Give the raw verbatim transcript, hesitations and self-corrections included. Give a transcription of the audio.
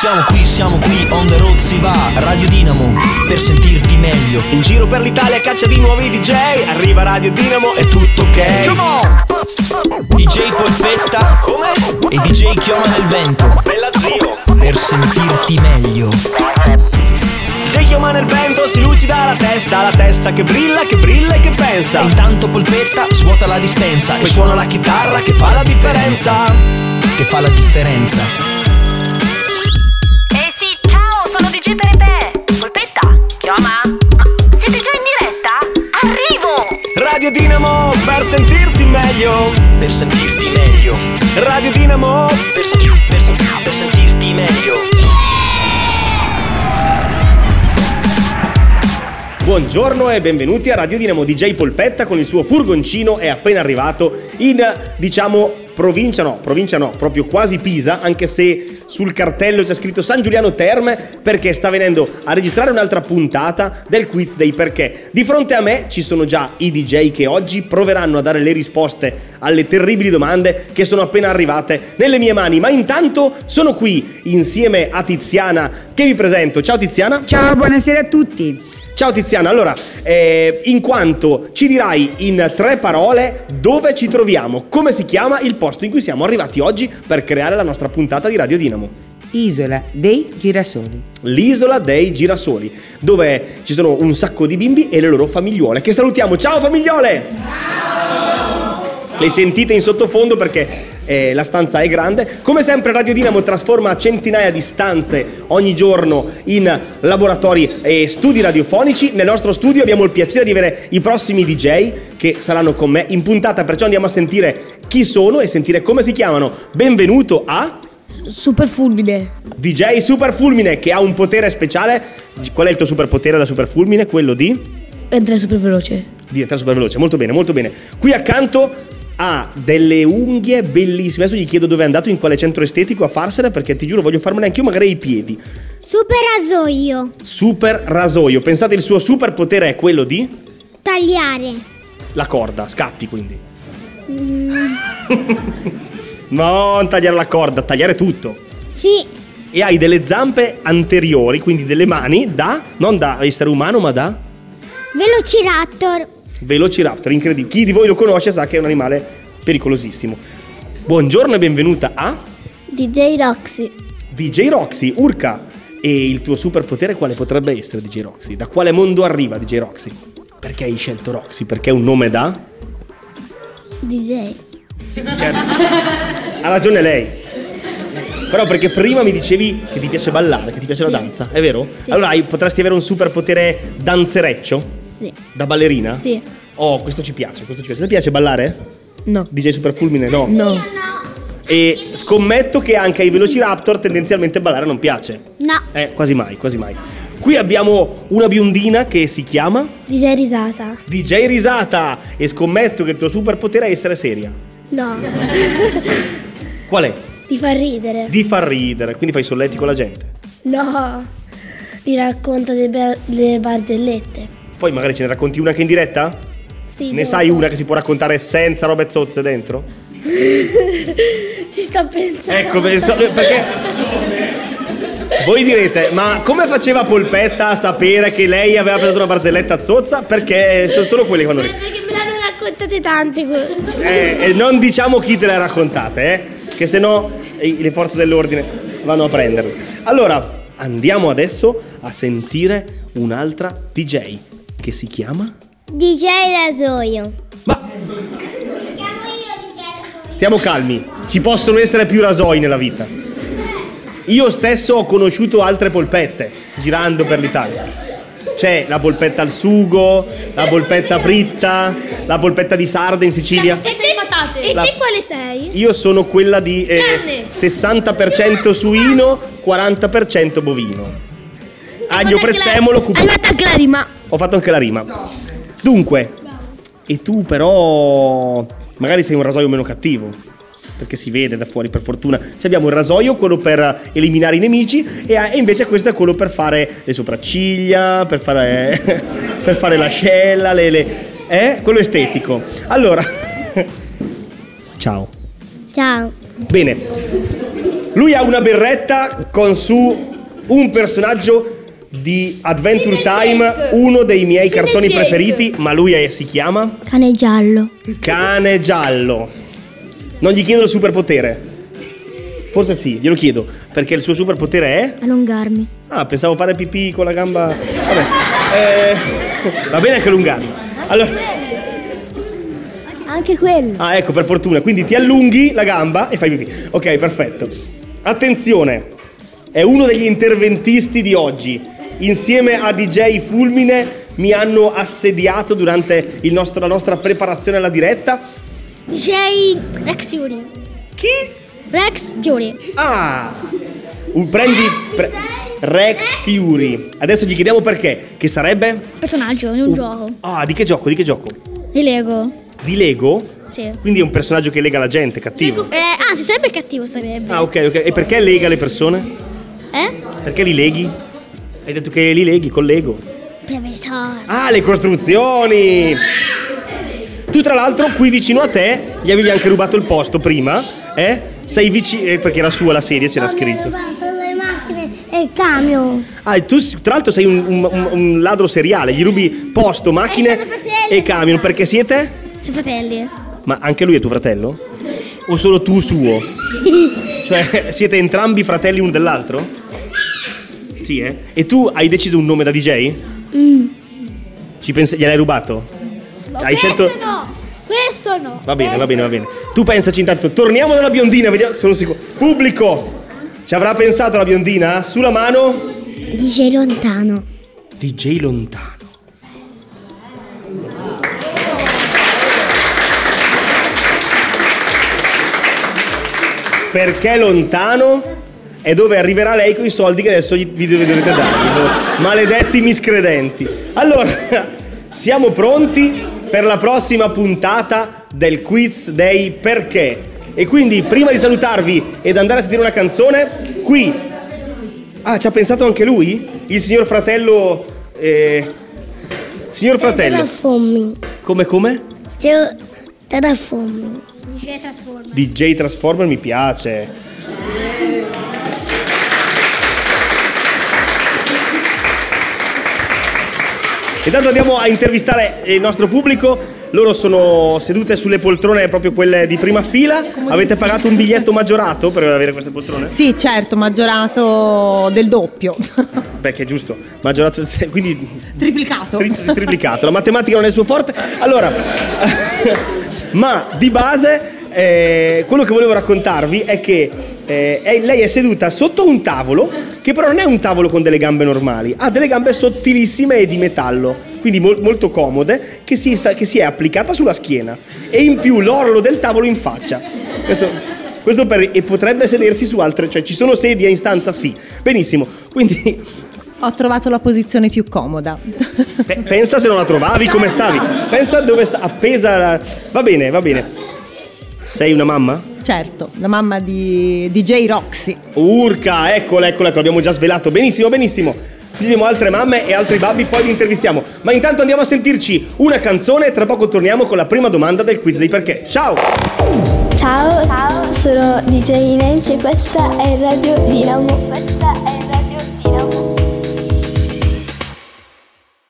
Siamo qui, siamo qui, on the road si va. Radio Dinamo, per sentirti meglio. In giro per l'Italia caccia di nuovi D J. Arriva Radio Dinamo, è tutto ok. Come on! D J Polpetta. Come? E D J Chioma nel vento. Bella zio. Per sentirti meglio. D J Chioma nel vento, si lucida la testa. La testa che brilla, che brilla e che pensa. E intanto Polpetta svuota la dispensa. Poi suona la chitarra che fa la differenza. Che fa la differenza. D J Pepe, Polpetta, Chioma, ma siete già in diretta? Arrivo! Radio Dinamo, per sentirti meglio. Per sentirti meglio. Radio Dinamo, per, sen- per, sen- per sentirti meglio. Buongiorno e benvenuti a Radio Dinamo. D J Polpetta con il suo furgoncino è appena arrivato in, diciamo, provincia no, provincia no, proprio quasi Pisa, anche se sul cartello c'è scritto San Giuliano Terme, perché sta venendo a registrare un'altra puntata del quiz dei perché. Di fronte a me ci sono già i D J che oggi proveranno a dare le risposte alle terribili domande che sono appena arrivate nelle mie mani, ma intanto sono qui insieme a Tiziana che vi presento. Ciao Tiziana. Ciao, buonasera a tutti. Ciao Tiziana, allora, eh, in quanto ci dirai in tre parole dove ci troviamo, come si chiama il posto in cui siamo arrivati oggi per creare la nostra puntata di Radio Dinamo? Isola dei Girasoli. L'isola dei Girasoli, dove ci sono un sacco di bimbi e le loro famigliuole, che salutiamo. Ciao famigliole! Ciao! Le sentite in sottofondo perché Eh, la stanza è grande. Come sempre Radio Dinamo trasforma centinaia di stanze ogni giorno in laboratori e studi radiofonici. Nel nostro studio abbiamo il piacere di avere i prossimi D J che saranno con me in puntata, perciò andiamo a sentire chi sono e sentire come si chiamano. Benvenuto a Super Fulmine. D J Super Fulmine, che ha un potere speciale. Qual è il tuo superpotere da Super Fulmine? Quello di? Entra super veloce. Di entrare super veloce, molto bene, molto bene. Qui accanto ha delle unghie bellissime. Adesso gli chiedo dove è andato, in quale centro estetico a farsene, perché ti giuro voglio farmene anch'io magari i piedi. Super rasoio. Super rasoio. Pensate il suo super potere è quello di? Tagliare. La corda, scappi quindi. Mm. Non tagliare la corda, tagliare tutto. Sì. E hai delle zampe anteriori, quindi delle mani da, non da essere umano ma da? Velociraptor. Velociraptor, incredibile. Chi di voi lo conosce sa che è un animale pericolosissimo. Buongiorno e benvenuta a D J Roxy. D J Roxy. Urca, e il tuo superpotere quale potrebbe essere, D J Roxy? Da quale mondo arriva D J Roxy? Perché hai scelto Roxy? Perché è un nome da? D J. Sì, certo. Ha ragione lei. Però perché prima mi dicevi che ti piace ballare, che ti piace sì. la danza, è vero? Sì. Allora hai, potresti avere un superpotere danzereccio? Sì. Da ballerina? Sì. Oh, questo ci piace, questo ci piace. Ti piace ballare? No. D J Super Fulmine? No. No. E scommetto che anche ai Velociraptor tendenzialmente ballare non piace. No. Eh, quasi mai, quasi mai. Qui abbiamo una biondina che si chiama D J Risata. D J Risata. E scommetto che il tuo superpotere è essere seria. No. Qual è? Ti fa ridere. Di far ridere, quindi fai solletti con la gente. No. Ti racconta delle, delle barzellette. Poi magari ce ne racconti una che è in diretta? Sì. Ne dopo. sai una che si può raccontare senza robe zozze dentro? Ci sto pensando. Ecco, perché voi direte, ma come faceva Polpetta a sapere che lei aveva preso una barzelletta zozza? Perché sono solo quelli che fanno ridere. Perché me l'hanno raccontate tante. Eh, e non diciamo chi te le ha raccontate, eh? Che sennò le forze dell'ordine vanno a prenderle. Allora, andiamo adesso a sentire un'altra D J che si chiama D J Rasoio. Ma stiamo calmi, ci possono essere più rasoi nella vita. Io stesso ho conosciuto altre polpette girando per l'Italia. C'è la polpetta al sugo, la polpetta fritta, la polpetta di sarda in Sicilia. E te patate? E La- te quale sei? Io sono quella di eh, Carne. sessanta per cento suino, quaranta per cento bovino. Aglio, prezzemolo, cupo. Hai fatto anche la rima. Ho fatto anche la rima. Dunque, e tu però magari sei un rasoio meno cattivo, perché si vede da fuori, per fortuna. Cioè abbiamo il rasoio, quello per eliminare i nemici, e, e invece questo è quello per fare le sopracciglia, per fare per fare l'ascella, le, le eh? quello estetico. Allora ciao. Ciao. Bene, Lui ha una berretta con su un personaggio di Adventure Time, uno dei miei cartoni preferiti, ma lui è, si chiama? Cane giallo. Cane giallo. Non gli chiedo il superpotere. Forse sì, glielo chiedo, perché il suo superpotere è? Allungarmi. Ah, pensavo fare pipì con la gamba. Vabbè. Eh, va bene anche allungarmi. Allora, Anche quello. ah, ecco, per fortuna. Quindi ti allunghi la gamba e fai pipì. Ok, perfetto. Attenzione, è uno degli interventisti di oggi. Insieme a D J Fulmine mi hanno assediato durante il nostro, la nostra preparazione alla diretta. D J Rex Fury. Chi? Rex Fury. Ah, un prendi pre- Rex Fury. Adesso gli chiediamo perché. Che sarebbe? Personaggio di un Uh, gioco. Ah, di che gioco? Di che gioco? Di Lego. Di Lego? Sì. Quindi è un personaggio che lega la gente, cattivo. Eh, anzi, sarebbe cattivo, sarebbe. Ah, ok, ok. E perché lega le persone? Eh? Perché li leghi? Hai detto che li leghi con Lego. Per avere soldi. Ah, le costruzioni! Tu tra l'altro qui vicino a te gli avevi anche rubato il posto prima, eh? Sei vicino, eh, perché era sua la sedia, c'era scritto. Le macchine e il camion. Ah, e tu tra l'altro sei un, un- un- un ladro seriale, gli rubi posto, macchine Eh, sono fratelli. e camion, perché siete? Sono fratelli. Ma anche lui è tuo fratello? O solo tu suo? Cioè, siete entrambi fratelli uno dell'altro? Sì, eh? E tu hai deciso un nome da D J? Mm. Ci pensi, gliel'hai rubato? Hai scelto... Questo no. Questo no. Va bene, va bene, va bene. Tu pensaci intanto, torniamo dalla biondina, vediamo, sono sicuro. Pubblico! Ci avrà pensato la biondina? Sulla mano? D J lontano. D J lontano. Perché lontano? È dove arriverà lei con i soldi che adesso gli- vi dovete dare. Maledetti miscredenti. Allora, siamo pronti per la prossima puntata del Quiz Day Perché. E quindi, prima di salutarvi ed andare a sentire una canzone, qui... Ah, ci ha pensato anche lui? Il signor fratello... Eh, signor fratello. Trasformi. Come, come? Trasformi. D J Trasformi. D J Transformer mi piace. Intanto andiamo a intervistare il nostro pubblico. Loro sono sedute sulle poltrone proprio quelle di prima fila. Avete pagato un biglietto maggiorato per avere queste poltrone? Sì, certo, maggiorato del doppio. Perché è giusto, maggiorato, quindi Triplicato. tri- triplicato. La matematica non è il suo forte. Allora, ma di base eh, quello che volevo raccontarvi è che eh, è- lei è seduta sotto un tavolo che però non è un tavolo con delle gambe normali, ha delle gambe sottilissime e di metallo, quindi mol- molto comode, che si, sta- che si è applicata sulla schiena e in più l'orlo del tavolo in faccia. Questo, questo per, e potrebbe sedersi su altre, cioè ci sono sedie in stanza, sì. Benissimo, quindi Ho trovato la posizione più comoda. Pe- pensa se non la trovavi, come stavi? Pensa dove sta appesa la... Va bene, va bene. Sei una mamma? Certo, la mamma di D J Roxy. Urca, eccola, eccola, ecco, l'abbiamo già svelato. Benissimo, benissimo. Diremo altre mamme e altri babbi, poi li intervistiamo. Ma intanto andiamo a sentirci una canzone e tra poco torniamo con la prima domanda del quiz dei perché. Ciao! Ciao, sono D J Ines e questa è Radio Dinamo. Questa è Radio